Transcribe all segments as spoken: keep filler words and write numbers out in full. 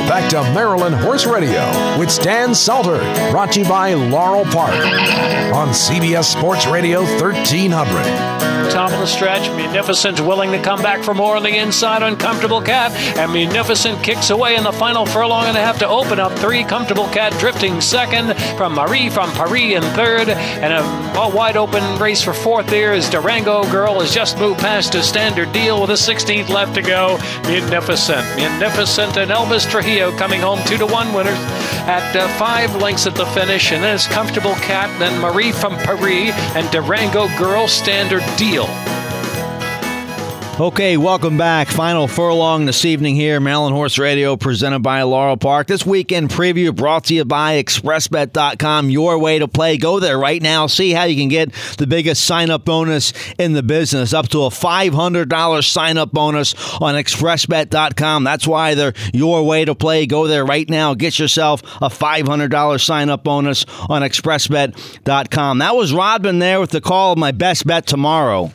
back to Maryland Horse Radio with Stan Salter, brought to you by Laurel Park on C B S Sports Radio thirteen hundred. Top of the stretch, Munificent willing to come back for more on the inside on Comfortable Cat, and Munificent kicks away in the final furlong and they have to open up three. Comfortable Cat drifting second, from Marie from Paris in third, and a, a wide open race for fourth there as Durango Girl has just moved past a standard deal with a sixteenth left to go. Munificent, Munificent and Elvis Trujillo coming home two to one winners at uh, five lengths at the finish, and then it's Comfortable Cat, then Marie from Paris, and Durango Girl standard deal. Okay, welcome back. Final furlong this evening here, Maryland Horse Radio, presented by Laurel Park. This weekend preview brought to you by express bet dot com, your way to play. Go there right now. See how you can get the biggest sign-up bonus in the business, up to a five hundred dollars sign-up bonus on express bet dot com. That's why they're your way to play. Go there right now. Get yourself a five hundred dollars sign-up bonus on express bet dot com. That was Rodman there with the call of my best bet tomorrow.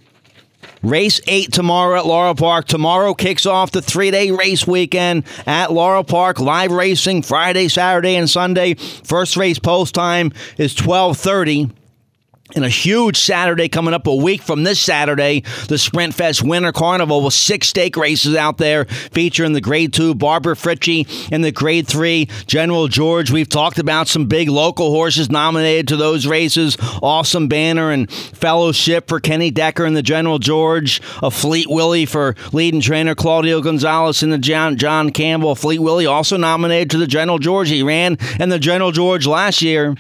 Race eight tomorrow at Laurel Park. Tomorrow kicks off the three-day race weekend at Laurel Park. Live racing Friday, Saturday, and Sunday. First race post time is twelve thirty. And a huge Saturday coming up a week from this Saturday, the Sprint Fest Winter Carnival with six stake races out there featuring the Grade two Barbara Fritchie and the Grade three General George. We've talked about some big local horses nominated to those races. Awesome Banner and Fellowship for Kenny Decker and the General George. A Fleet Willie for leading trainer Claudio Gonzalez and the John, John Campbell. Fleet Willie also nominated to the General George. He ran in the General George last year.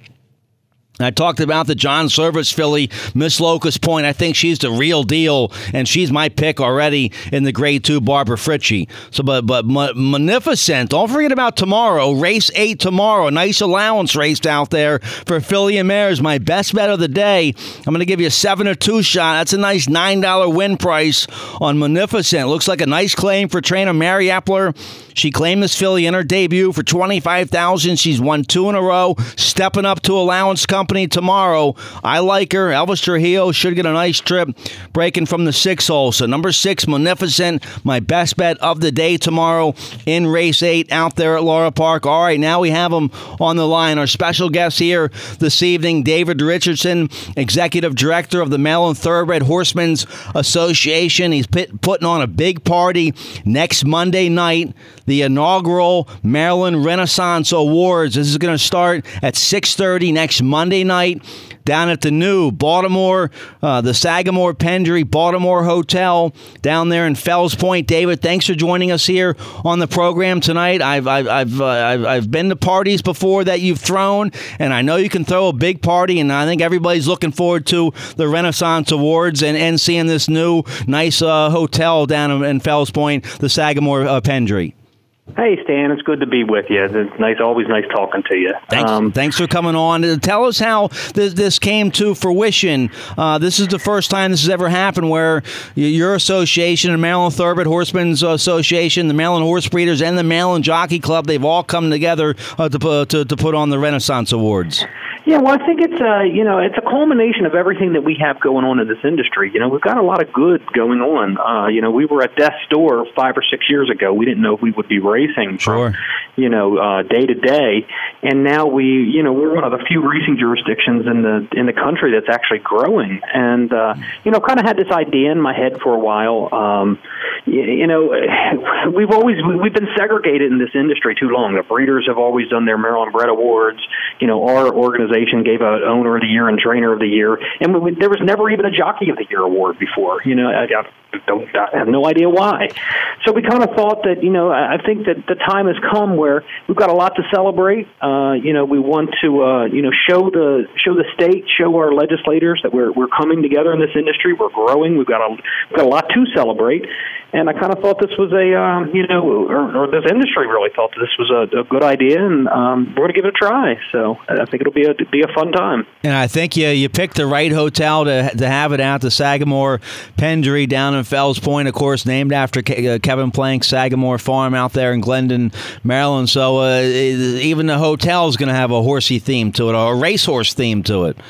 I talked about the John Service filly, Miss Locust Point. I think she's the real deal, and she's my pick already in the Grade two Barbara Fritchie. So, but but Munificent, don't forget about tomorrow, race eight tomorrow. A nice allowance raced out there for filly and mares. My best bet of the day. I'm going to give you a seven or two shot. That's a nice nine dollar win price on Munificent. Looks like a nice claim for trainer Mary Epler. She claimed this filly in her debut for twenty-five thousand dollars. She's won two in a row, stepping up to allowance company tomorrow. I like her. Elvis Trujillo should get a nice trip breaking from the six hole. So number six, Munificent, my best bet of the day tomorrow in race eight out there at Laurel Park. All right, now we have them on the line. Our special guest here this evening, David Richardson, Executive Director of the Maryland Thoroughbred Horsemen's Association. He's put, putting on a big party next Monday night, the inaugural Maryland Renaissance Awards. This is going to start at six thirty next Monday night down at the new Baltimore, uh, the Sagamore Pendry Baltimore Hotel down there in Fells Point. David, thanks for joining us here on the program tonight. I've I've I've, uh, I've I've been to parties before that you've thrown, and I know you can throw a big party, and I think everybody's looking forward to the Renaissance Awards and, and seeing this new nice uh, hotel down in, in Fells Point, the Sagamore uh, Pendry. Hey, Stan, it's good to be with you. It's nice, always nice talking to you. Thanks, um, thanks for coming on. Tell us how this, this came to fruition. Uh, this is the first time this has ever happened where your association, the Maryland Thoroughbred Horsemen's Association, the Maryland Horse Breeders, and the Maryland Jockey Club, they've all come together uh, to, to, to put on the Renaissance Awards. Yeah, well, I think it's a, you know, it's a culmination of everything that we have going on in this industry. You know, we've got a lot of good going on. Uh, you know, we were at death's door five or six years ago. We didn't know if we would be racing sure. from, you know, uh, day to day. And now we, you know, we're one of the few racing jurisdictions in the in the country that's actually growing. And, uh, you know, kind of had this idea in my head for a while. Um, you, you know, we've always, we've been segregated in this industry too long. The breeders have always done their Maryland Bred Awards. You know, our organization gave out Owner of the Year and Trainer of the Year, and we, there was never even a Jockey of the Year award before. You know, I, I, don't, I have no idea why. So we kind of thought that, you know, I think that the time has come where we've got a lot to celebrate. Uh, you know, we want to, uh, you know, show the show the state, show our legislators that we're we're coming together in this industry. We're growing. We've got a we've got a lot to celebrate. And I kind of thought this was a, um, you know, or, or this industry really thought that this was a, a good idea, and um, we're going to give it a try. So I think it'll be a be a fun time. And I think you you picked the right hotel to to have it at, the Sagamore Pendry down in Fells Point, of course, named after Ke- uh, Kevin Plank's Sagamore Farm out there in Glendon, Maryland. So uh, even the hotel is going to have a horsey theme to it, or a racehorse theme to it.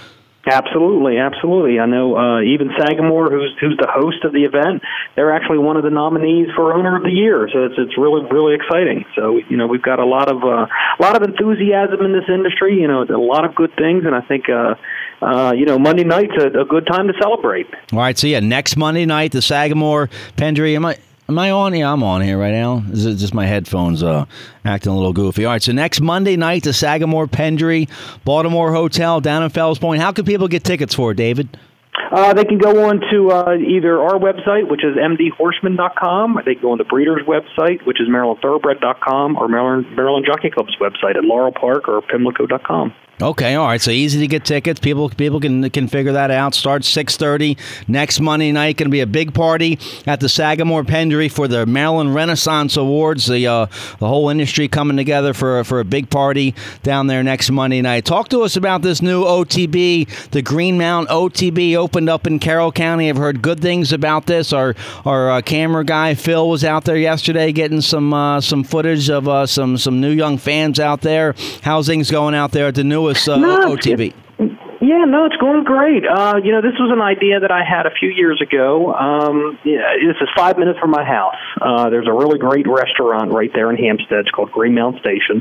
Absolutely, absolutely. I know uh, even Sagamore, who's who's the host of the event, they're actually one of the nominees for Owner of the Year. So it's it's really really exciting. So you know we've got a lot of uh, a lot of enthusiasm in this industry. You know, a lot of good things, and I think uh, uh, you know Monday night's a, a good time to celebrate. All right, so yeah, next Monday night, the Sagamore Pendry. Am I? Am I on? Yeah, I'm on here right now. Is it just my headphones uh, acting a little goofy? All right, so next Monday night, the Sagamore Pendry Baltimore Hotel down in Fells Point. How can people get tickets for it, David? Uh, they can go on to uh, either our website, which is m d horseman dot com, or they can go on the Breeders' website, which is maryland thoroughbred dot com, or Maryland, Maryland Jockey Club's website at Laurel Park or pimlico dot com. Okay, all right. So easy to get tickets. People people can can figure that out. Starts six thirty next Monday night. Going to be a big party at the Sagamore Pendry for the Maryland Renaissance Awards. The uh, the whole industry coming together for for a big party down there next Monday night. Talk to us about this new O T B. The Greenmount O T B opened up in Carroll County. I've heard good things about this. Our our uh, camera guy Phil was out there yesterday getting some uh, some footage of uh, some some new young fans out there. How's things going out there at the new Uh, no, O T B? Yeah, no, it's going great. Uh, you know, this was an idea that I had a few years ago. Um, yeah, this is five minutes from my house. Uh, there's a really great restaurant right there in Hampstead. It's called Greenmount Station.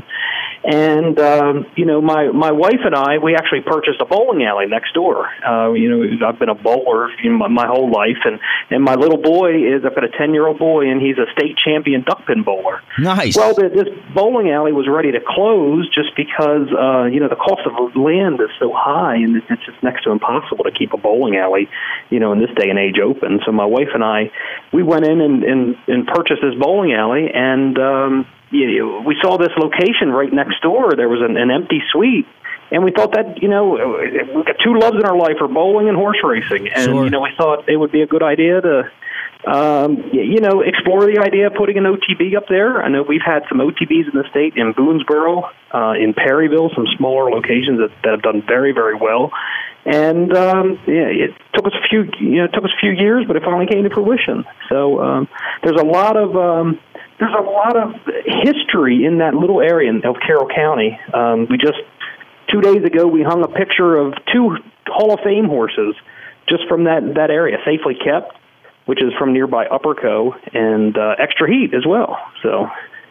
And, um, you know, my, my wife and I, we actually purchased a bowling alley next door. Uh, you know, I've been a bowler you know, my, my whole life. And, and my little boy is, I've got a ten-year-old boy, and he's a state champion duckpin bowler. Nice. Well, the, this bowling alley was ready to close just because, uh, you know, the cost of land is so high, and it's just next to impossible to keep a bowling alley, you know, in this day and age open. So my wife and I, we went in and, and, and purchased this bowling alley, and um, you know, we saw this location right next door. There was an, an empty suite, and we thought that, you know, we've got two loves in our life, are bowling and horse racing. And, sure. you know, we thought it would be a good idea to, um, you know, explore the idea of putting an O T B up there. I know we've had some O T Bs in the state, in Boonesboro, uh, in Perryville, some smaller locations that, that have done very, very well. And um, yeah, it took us a few, you know, it took us a few years, but it finally came to fruition. So um, there's a lot of um, there's a lot of history in that little area of Carroll County. Um, we just two days ago we hung a picture of two Hall of Fame horses just from that that area, Safely Kept, which is from nearby Upperco, and uh, Extra Heat as well. So.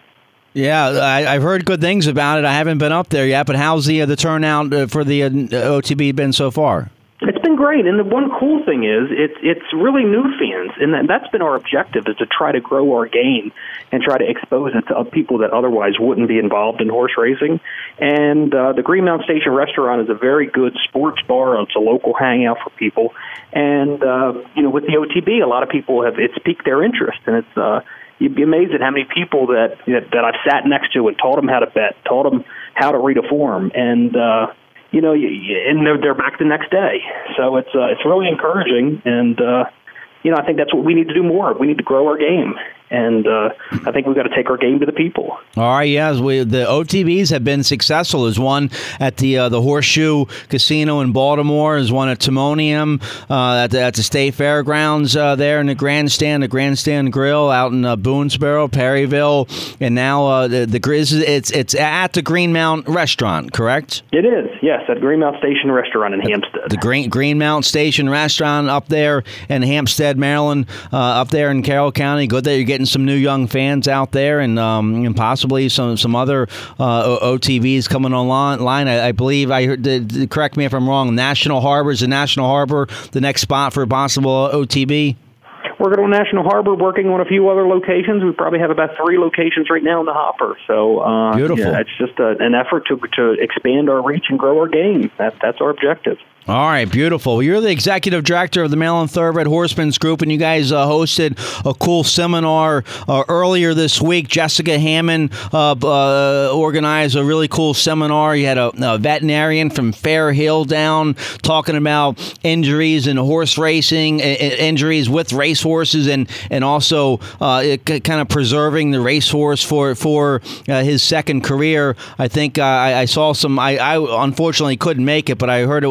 Yeah, I, I've heard good things about it. I haven't been up there yet, but how's the uh, the turnout uh, for the uh, O T B been so far? It's been great, and the one cool thing is it's it's really new fans, and that, that's been our objective, is to try to grow our game and try to expose it to people that otherwise wouldn't be involved in horse racing. And uh, the Greenmount Station Restaurant is a very good sports bar. It's a local hangout for people, and uh, you know, with the O T B, a lot of people have it's piqued their interest, and it's. Uh, You'd be amazed at how many people that, that that I've sat next to and taught them how to bet, taught them how to read a form, and uh, you know, and they're they're back the next day. So it's uh, it's really encouraging, and uh, you know, I think that's what we need to do more. We need to grow our game. And uh, I think we've got to take our game to the people. All right, yes. We, the O T Bs have been successful. There's one at the uh, the Horseshoe Casino in Baltimore. There's one at Timonium uh, at, the, at the State Fairgrounds uh, there in the Grandstand, the Grandstand Grill out in uh, Boonesboro, Perryville. And now uh, the, the Grizz, it's, it's at the Greenmount Restaurant, correct? It is, yes, at Greenmount Station Restaurant in Hampstead. The Green, Greenmount Station Restaurant up there in Hampstead, Maryland, uh, up there in Carroll County. Good that you're getting some new young fans out there, and um, and possibly some some other uh, O T Bs coming online. I, I believe I heard. Did, correct me if I'm wrong. National Harbor is the National Harbor the next spot for a possible O T B. We're going to National Harbor, working on a few other locations. We probably have about three locations right now in the hopper. So uh, beautiful. Yeah, it's just a, an effort to to expand our reach and grow our game. That that's our objective. All right, beautiful. You're the executive director of the Maryland Thoroughbred Horsemen's Group, and you guys uh, hosted a cool seminar uh, earlier this week. Jessica Hammond uh, uh, organized a really cool seminar. You had a, a veterinarian from Fair Hill down talking about injuries in horse racing, I- injuries with racehorses, and and also uh, it, kind of preserving the racehorse for for uh, his second career. I think uh, I, I saw some. I, I unfortunately couldn't make it, but I heard it was well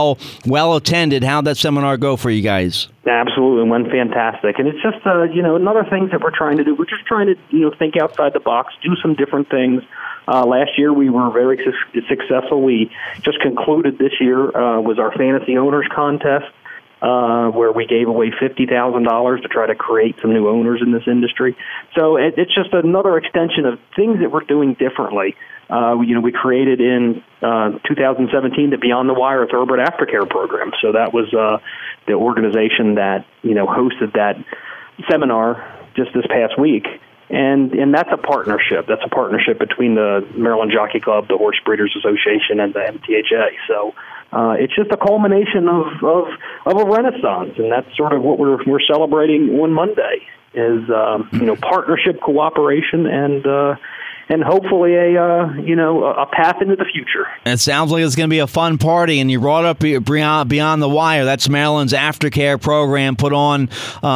well, well attended. How'd that seminar go for you guys? Absolutely, went fantastic. And it's just, uh, you know, another thing that we're trying to do. We're just trying to, you know, think outside the box, do some different things. Uh, last year we were very su- successful. We just concluded this year uh, was our Fantasy Owners Contest, uh, where we gave away fifty thousand dollars to try to create some new owners in this industry. So it, it's just another extension of things that we're doing differently. Uh, you know, we created in uh, two thousand seventeen the Beyond the Wire Thoroughbred Aftercare program. So that was uh, the organization that, you know, hosted that seminar just this past week. And and that's a partnership. That's a partnership between the Maryland Jockey Club, the Horse Breeders Association, and the M T H A. So uh, it's just a culmination of, of of a renaissance, and that's sort of what we're we're celebrating on Monday. Is um, you know partnership, cooperation, and uh, and hopefully a uh, you know a path into the future. It sounds like it's going to be a fun party, and you brought up Beyond, Beyond the Wire. That's Maryland's aftercare program put on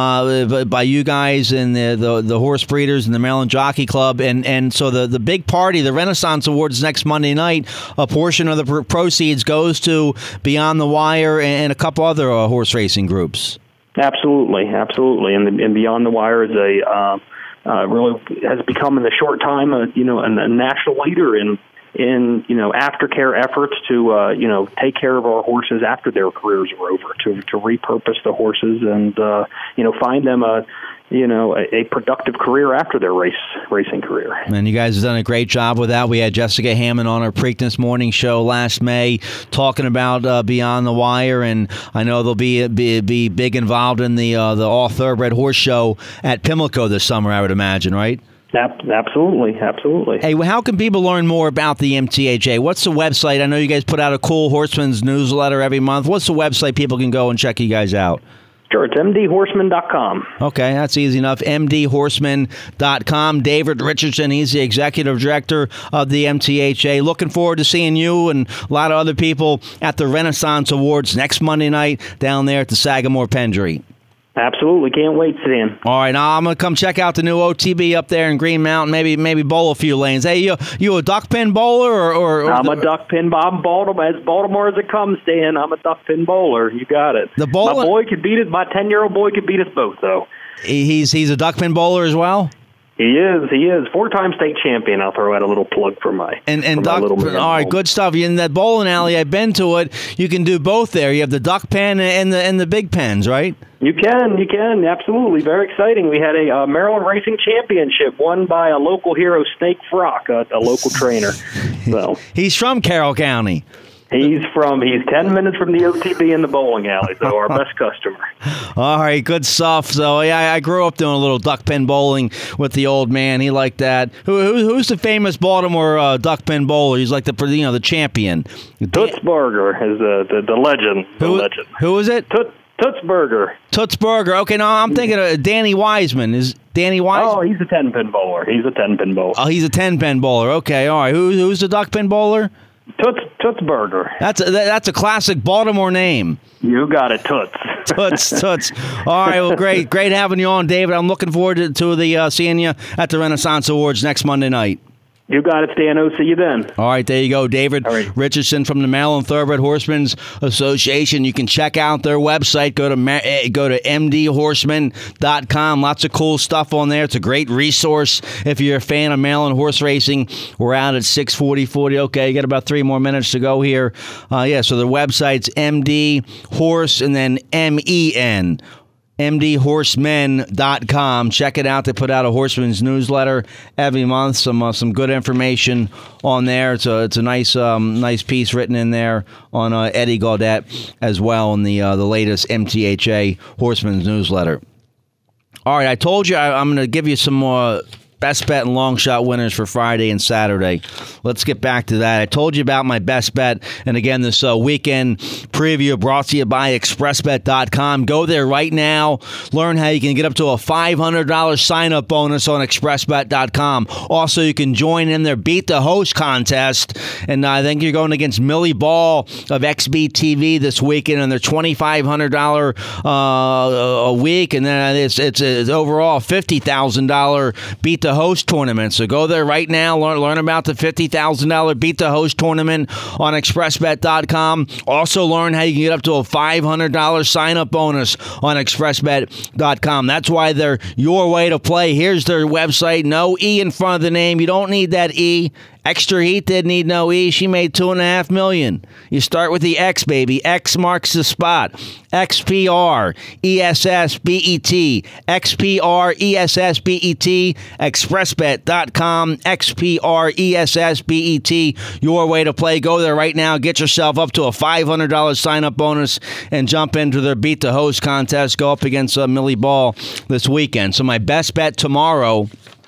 uh, by you guys and the, the the horse breeders and the Maryland Jockey Club, and and so the the big party, the Renaissance Awards next Monday night. A portion of the proceeds goes to Beyond the Wire and a couple other uh, horse racing groups. Absolutely, absolutely, and, the, and Beyond the Wire is a uh, uh, really has become in the short time, a, you know, a, a national leader in in you know aftercare efforts to uh, you know take care of our horses after their careers are over, to to repurpose the horses and uh, you know find them a you know a, a productive career after their race racing career. And you guys have done a great job with that. We had Jessica Hammond on our Preakness Morning Show last May talking about uh, Beyond the Wire, and I know they'll be be, be big involved in the uh, the All Thoroughbred Horse Show at Pimlico this summer, I would imagine, right? Absolutely, absolutely. Hey, well, how can people learn more about the M T H A? What's the website? I know you guys put out a cool Horseman's newsletter every month. What's the website people can go and check you guys out? Sure, it's m d horseman dot com. Okay, that's easy enough. m d horseman dot com. David Richardson, he's the executive director of the M T H A. Looking forward to seeing you and a lot of other people at the Renaissance Awards next Monday night down there at the Sagamore Pendry. Absolutely. Can't wait, Stan. All right, now I'm going to come check out the new O T B up there in Green Mountain, maybe maybe bowl a few lanes. Hey, you you a duck pin bowler? or, or, or I'm the, a duck pin. I'm Baltimore, as Baltimore as it comes, Stan. I'm a duck pin bowler. You got it. The bowling, my boy could beat it. My ten-year-old boy could beat us both, though. He's, he's a duck pin bowler as well? He is. He is. Four-time state champion. I'll throw out a little plug for my and and for duck. My little man. All right, good stuff. In that bowling alley, I've been to it. You can do both there. You have the duck pen and the and the big pens, right? You can. You can. Absolutely. Very exciting. We had a uh, Maryland Racing Championship won by a local hero, Snake Frock, a, a local trainer. So he's from Carroll County. He's from, he's ten minutes from the O T B in the bowling alley, so our best customer. All right, good stuff. So, yeah, I grew up doing a little duck pin bowling with the old man. He liked that. Who, who Who's the famous Baltimore uh, duck pin bowler? He's like the, you know, the champion. Toots Burger is the, the, the legend. The who, legend. Who is it? Toots. Toots Burger. Toots Burger. Okay, no, I'm thinking of Danny Wiseman. Is Danny Wiseman? Oh, he's a ten-pin bowler. He's a ten-pin bowler. Oh, he's a ten-pin bowler. Okay, all right. Who, who's the duck pin bowler? Toots, Toots Burger. That's a, that's a classic Baltimore name. You got it, Toots. Toots, Toots. All right, well, great. Great having you on, David. I'm looking forward to, to the uh, seeing you at the Renaissance Awards next Monday night. You got it, Stan. I'll see you then. All right, there you go. David right. Richardson from the Maryland Thoroughbred Horsemen's Association. You can check out their website. Go to go to m d horseman dot com. Lots of cool stuff on there. It's a great resource if you're a fan of Maryland horse racing. We're out at six forty, forty. Okay, you got about three more minutes to go here. Uh, yeah, so the website's M D Horse and then M E N. m d horsemen dot com. Check it out. They put out a Horseman's newsletter every month. Some uh, some good information on there. It's a it's a nice um, nice piece written in there on uh, Eddie Gaudette as well in the uh, the latest M T H A Horseman's newsletter. All right, I told you I, I'm going to give you some more best bet and long shot winners for Friday and Saturday. Let's get back to that. I told you about my best bet. And again, this uh, weekend preview brought to you by express bet dot com. Go there right now. Learn how you can get up to a five hundred dollars sign-up bonus on express bet dot com. Also, you can join in their Beat the Host contest. And I think you're going against Millie Ball of X B T V this weekend, and they're twenty-five hundred dollars uh, a week. And then it's, it's, it's overall fifty thousand dollars Beat the the Host tournament. So go there right now. Learn, learn about the fifty thousand dollars Beat the Host tournament on express bet dot com. Also learn how you can get up to a five hundred dollars sign-up bonus on express bet dot com. That's why they're your way to play. Here's their website. No E in front of the name. You don't need that E. Extra Heat didn't need no E. She made two and a half million. You start with the X, baby. X marks the spot. X P R E S S B E T. X P R E S S B E T. express bet dot com. X P R E S S B E T. Your way to play. Go there right now. Get yourself up to a five hundred dollars sign-up bonus and jump into their Beat the Host contest. Go up against uh, Millie Ball this weekend. So my best bet tomorrow,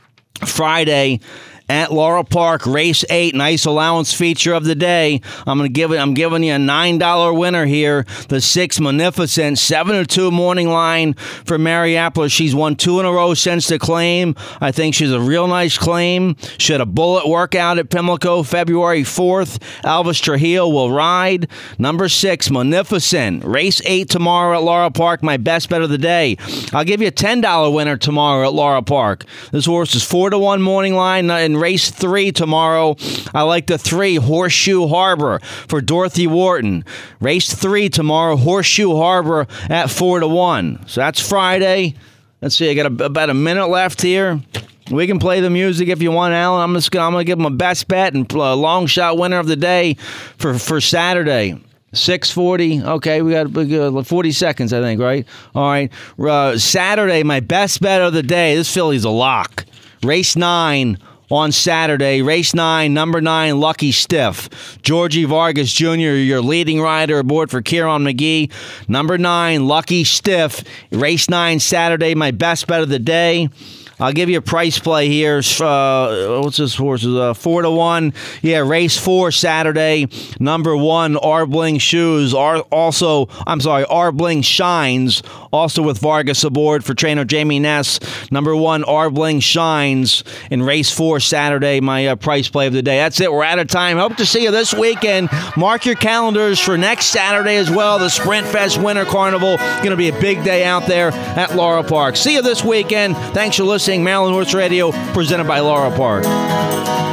Friday, at Laurel Park, race eight, nice allowance feature of the day. I'm gonna give it. I'm giving you a nine dollar winner here. The six Magnificent, seven to two morning line for Mary Appler. She's won two in a row since the claim. I think she's a real nice claim. She had a bullet workout at Pimlico February fourth. Elvis Trujillo will ride. Number six, Magnificent, race eight tomorrow at Laurel Park. My best bet of the day. I'll give you a ten dollar winner tomorrow at Laurel Park. This horse is four to one morning line. And race three tomorrow, I like the three, Horseshoe Harbor for Dorothy Wharton. Race three tomorrow, Horseshoe Harbor at four to one. So that's Friday. Let's see, I got a, about a minute left here. We can play the music if you want, Alan. I'm just gonna, I'm gonna give them a best bet and a long shot winner of the day for for Saturday. six forty. Okay, we got, we got forty seconds, I think, right? All right. Uh, Saturday, my best bet of the day. This filly's a lock. Race nine on Saturday. Race nine, number nine, Lucky Stiff. Georgie Vargas Junior, your leading rider aboard for Kieran McGee. Number nine, Lucky Stiff. Race nine, Saturday, my best bet of the day. I'll give you a price play here. Uh, what's this horse? Uh, four to one. Yeah, race four Saturday. Number one, Arbling Shoes. Ar- also, I'm sorry, Arbling Shines. Also with Vargas aboard for trainer Jamie Ness. Number one, Arbling Shines in race four Saturday. My uh, price play of the day. That's it. We're out of time. Hope to see you this weekend. Mark your calendars for next Saturday as well. The Sprint Fest Winter Carnival. Going to be a big day out there at Laurel Park. See you this weekend. Thanks for listening. Maryland Horse Radio, presented by Laurel Park.